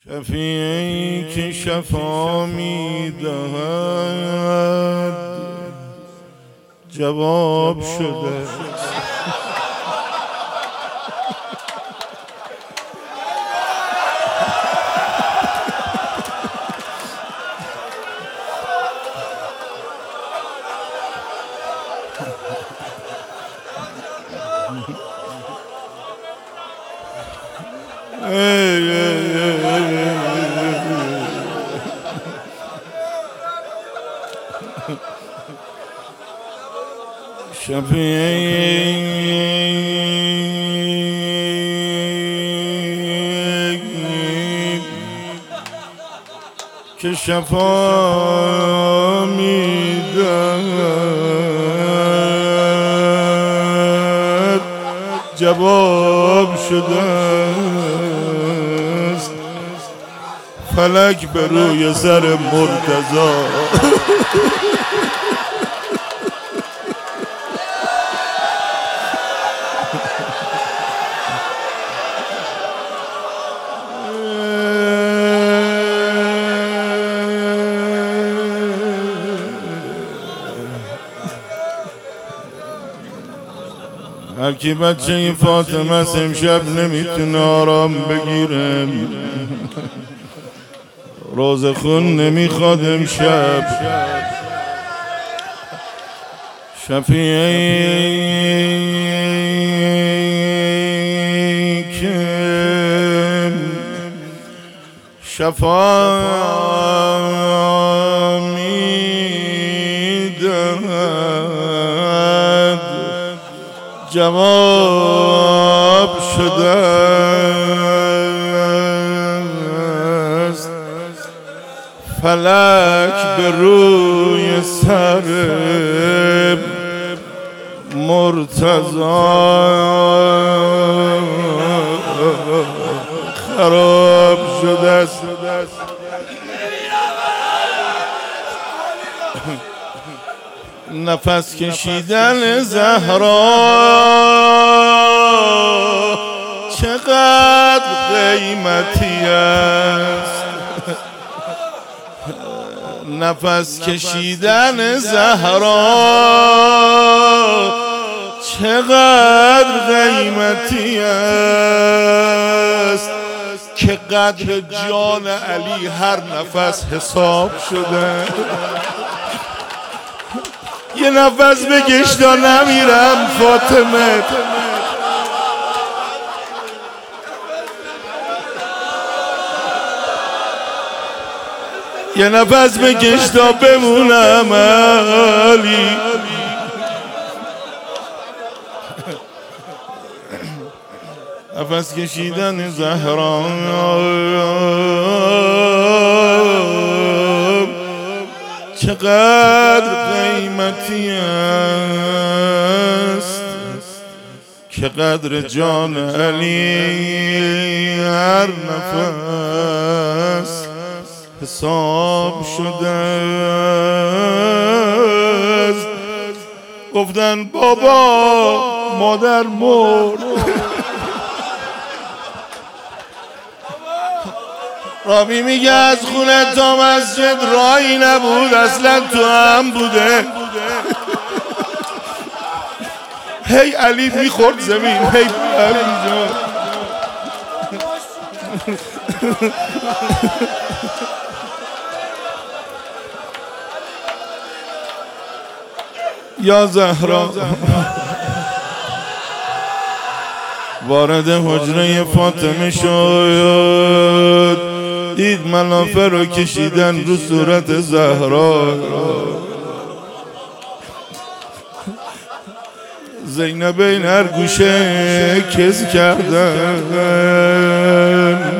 شفیعی که شفا میدهد جواب شده. شفیعی که شفا میدهد جواب شده است. فلک بر روی سر مرتضی هر کی بچه فاطمه است امشب نمیتونه آرام بگیره، روزه خون نمیخواد امشب. شفیعی که شفا میدهد جواب شده است. فلک به روی سر مرتضی خراب شده است. نفس کشیدن زهرا چقدر قیمتی است. نفس کشیدن زهرا چقدر قیمتی است که قدر جان علی هر نفس حساب شده. یه نفس بکش تا نمیرم فاطمه، یه نفس بکش تا بمونم علی. نفس کشیدن زهرا چقدر قیمتی است که قدر جان علی هر نفس حساب شده است. گفتن بابا مادر مرد، رابی میگه از خونه تا مسجد راهی نبود، اصلا تو هم بوده. هی علی میخورد زمین، هی علی جان. یا زهرا وارد حجره فاطمه شد، دید ملافه رو کشیدن رو صورت زهرا. زینب این هر گوشه کز کردن،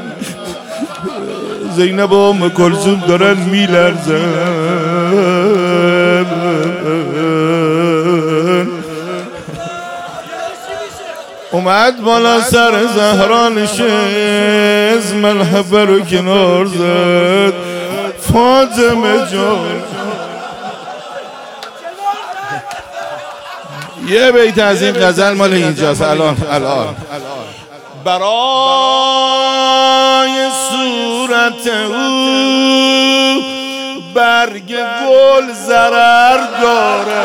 زینب و ام کلثوم دارن میلرزن. اومد بالا سر زهرا نشست، ملحفه رو کنار زد. فاطمه جان یه بیت از این غزل مال اینجاست. الان برای صورت او برگ گل ضرر داره.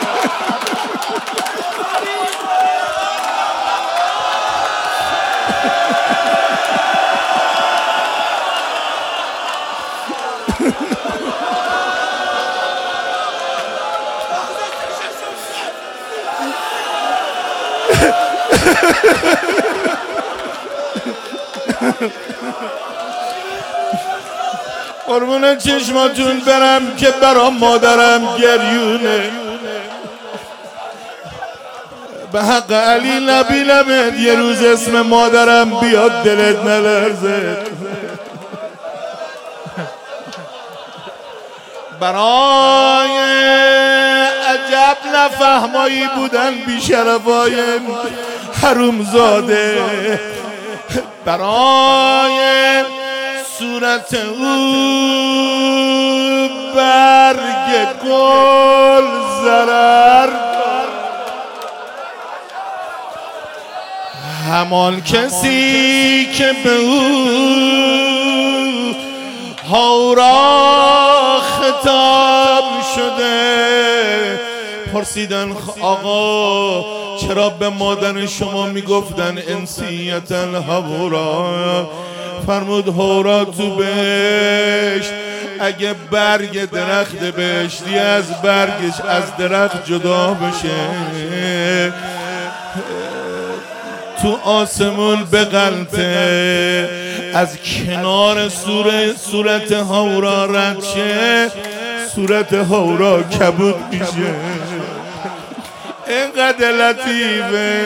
قربون چشماتون برم که برام مادرم گریونه. به حق علی نبی نمید یه روز اسم مادرم بیاد دلت نلرزه. برای عجب نفهمایی بودن بیشرفای حرومزاده. برای صورت او برگ گل ضرر. همان کسی که به او هورا خطاب شده پرسیدن آقا چرا به مادر شما میگفتن انسیت الهورا؟ فرمود هورا تو بهشت اگه برگ درخت بهشتی از برگش از درخت جدا بشه تو آسمون بغلطه از کنار صورت هورا رد شه صورت هورا کبود میشه. اینقدر لطیفه.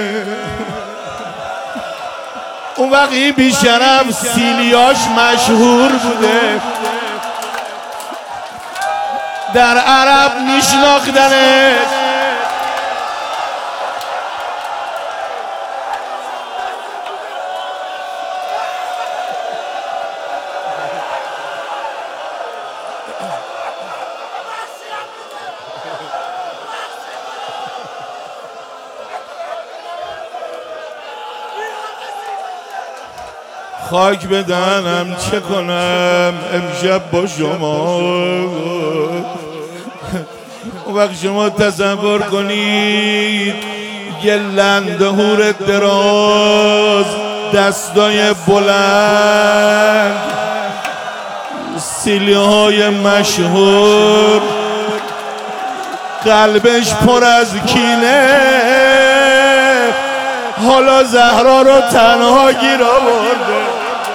اون وقتی بیشرف سیلیاش مشهور بوده در عرب میشناختنش. خاک بدنم چه کنم امشب با شما. اون وقت شما تصور کنید یه لندهور دراز دستای بلند سیلیهای مشهور قلبش پر از کینه حالا زهرا رو تنها گیر آورده.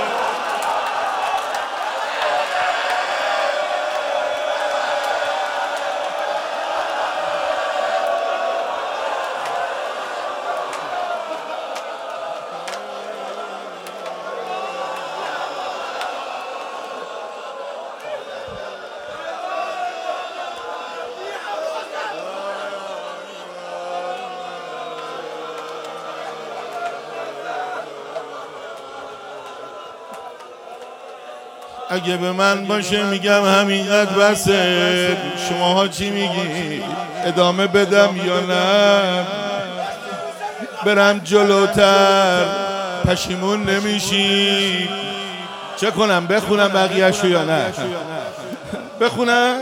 اگه به من باشه میگم همینقدر بسه. شماها چی میگی؟ ادامه بدم یا نه؟ برم جلوتر پشیمون نمیشی؟ چه کنم بخونم بقیه‌شو یا نه؟ بخونم؟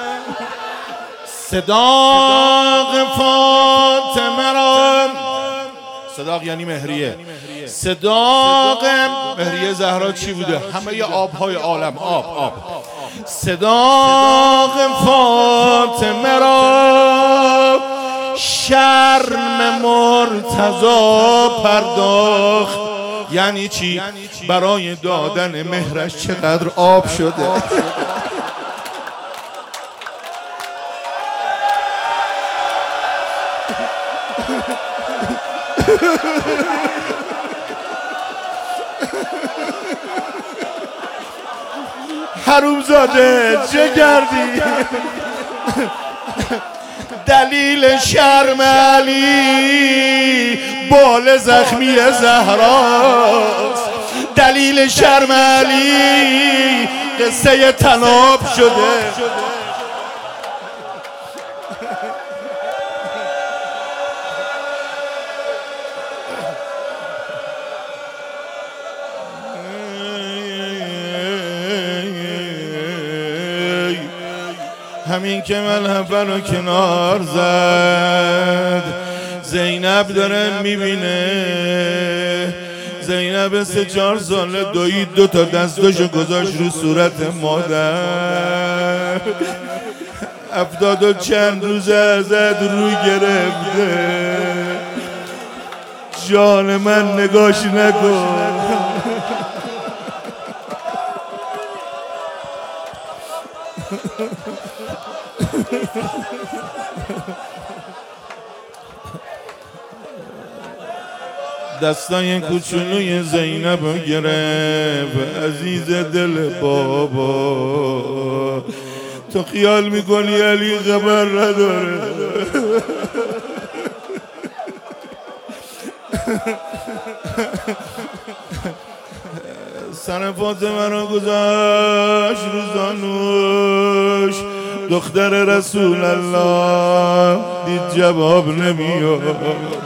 صداق فاطمه را، صداق یعنی مهریه، صداق مهریه زهرا چی بوده؟ همه آبهای عالم، آب. صداق فاطمه را شرم مرتضی پرداخت. یعنی چی؟ برای دادن مهرش چقدر آب شده. حرومزاده چه کردی؟ دلیل شرم علی بال زخمی زهراست. دلیل شرم علی قصه طناب شده. همین که ملحفه رو کنار زد. زینب داره میبینه، زینب 3-4 ساله دوید، 2 تا دستاشو گذاشت رو صورت مادر. 70 و چند روز ازت رو گرفته، جان من نگاش نکن. دستای کوچولوی زینب گرفت، عزیز دل بابا، تو خیال میکنی علی خبر نداره. سر فاطمه رو گذاشت رو زانوش، دختر رسول الله دید جواب نمیاد.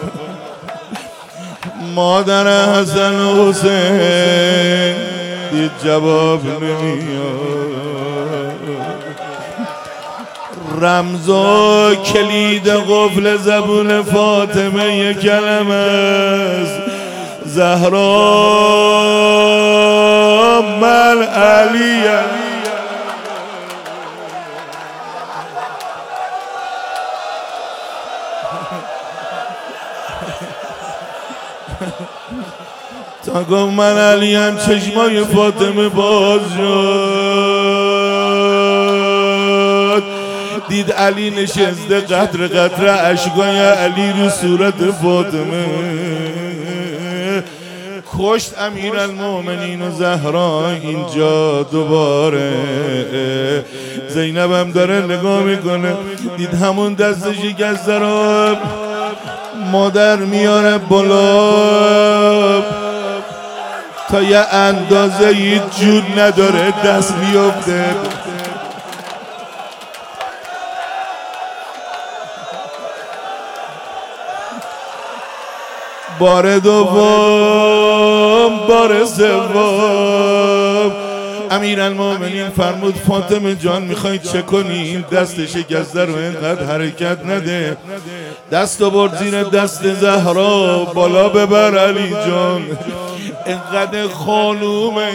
مادر حسن و حسین دید جواب نمیاد. رمز و کلید قفل زبون فاطمه یک کلمه است، زهرا من علیم. تا گفت من علیم، چشمای فاطمه باز شد، دید علی نشسته، قطره قطره اشکای علی رو صورت فاطمه. کشت امیرالمومنین و زهرا اینجا دوباره. زینب هم داره نگاه میکنه، دید همون دست شکسته رو مادر میاره بالا، تا یه اندازه هیچ جود نداره دست بیفته. بار دوم، بار سوم، امیرالمومنین فرمود فاطمه جان میخوای چه کنی؟ این دست شکسته رو اینقدر حرکت نده، دست برد زیر دست زهرا، بالا ببر علی جان. اینقدر خانومه،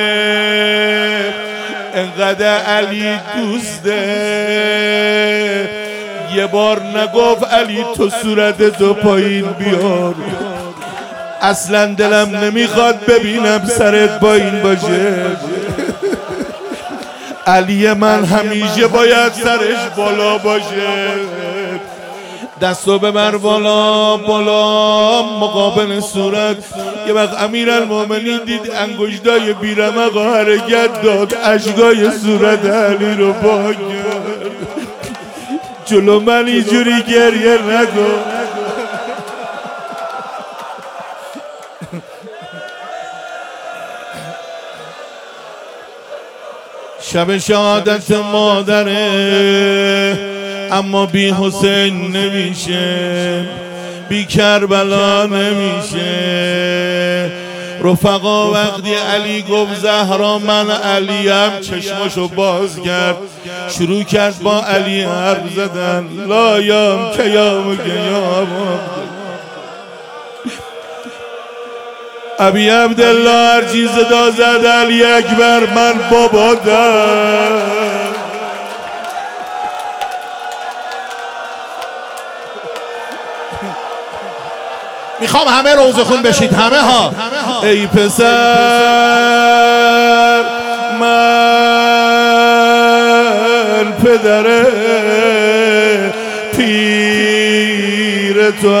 اینقدر علی دوسته، یه بار نگفت علی تو صورت تو پایین بیار، اصلا دلم نمیخواد ببینم سرت با این باشه. علی من همیشه باید سرش بالا باشه. دستو ببر بالا بالا مقابل صورت. یه وقت امیرالمومنین دید انگشتای بیرمق حرکت داد، اشکای صورت علی رو پاک کرد. جلو من اینجوری گریه نکن. شب شهادت مادره، اما بی حسین نمیشه، بی کربلا نمیشه. رفقا وقتی علی گفت زهرا من علیم، چشمشو باز کرد، شروع کرد با علی حرف زدن. لا یام که یام که یام ابی عبدالله، هر چیز دا زد علی اکبر من بابا در. میخوام همه روزه خون بشید، همه ها. ای پسر من پدر پیر تو،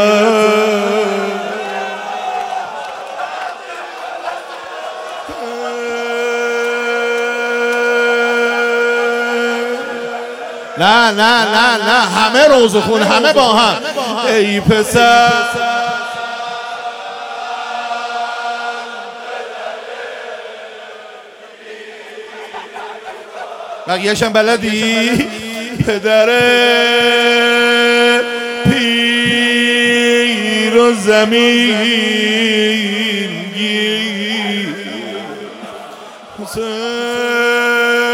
نه نه نه نه، همه روزه خون، همه با هم. ای پسر بقیه‌شم بلدی؟ پدر پیر و زمین حسین